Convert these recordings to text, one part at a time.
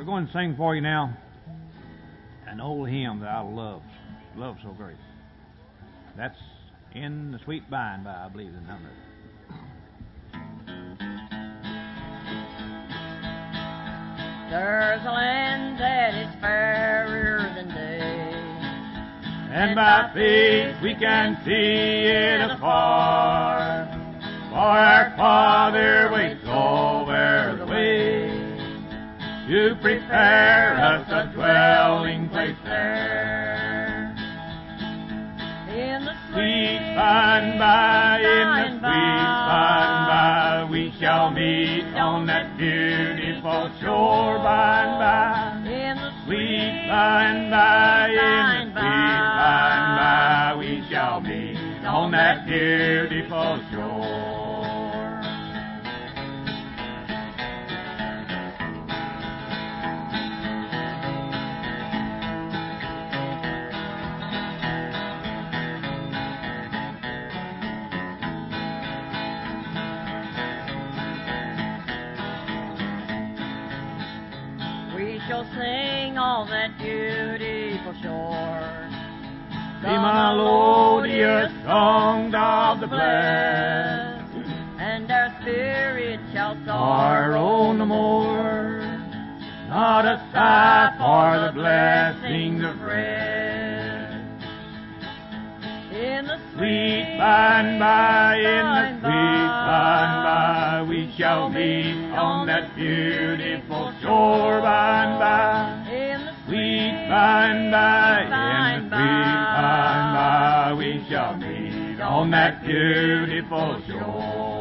We're going to sing for you now an old hymn that I love so great. That's In the Sweet By and By, I believe the number. There's a land that is fairer than day, and by faith we can see it afar. For our Father waits over the way to prepare us a dwelling place there. In the Sweet by and by, in the sweet by and by, we shall meet on that beautiful shore by and by. In the Sweet by and by, in the sweet by and by, we shall meet on that beautiful shore. we shall sing on that beautiful shore The melodious song of the blessed, and our spirit shall sorrow no more. Not a sigh for the blessings of rest. In the Sweet by and by, in the sweet by and by, we shall meet on that beautiful shore by and by. In the Sweet by and by, in the sweet by and by, we shall meet on that beautiful shore.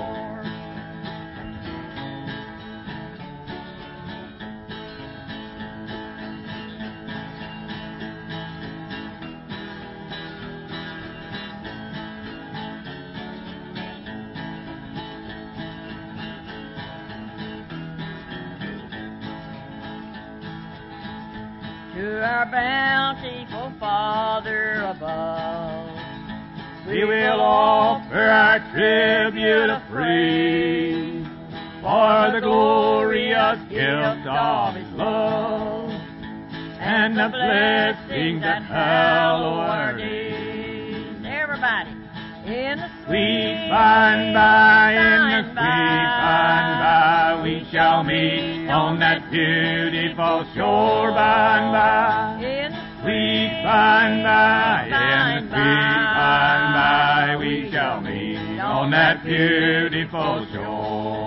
to our bountiful Father above, We will offer our tribute of praise for the glorious gift of His love and the blessings that hallow our days. Everybody, in the Sweet by and by, in the sweet by and by, we shall meet on that beautiful shore by and by. in the Sweet by and by, in the sweet by and by, we shall meet on that beautiful shore.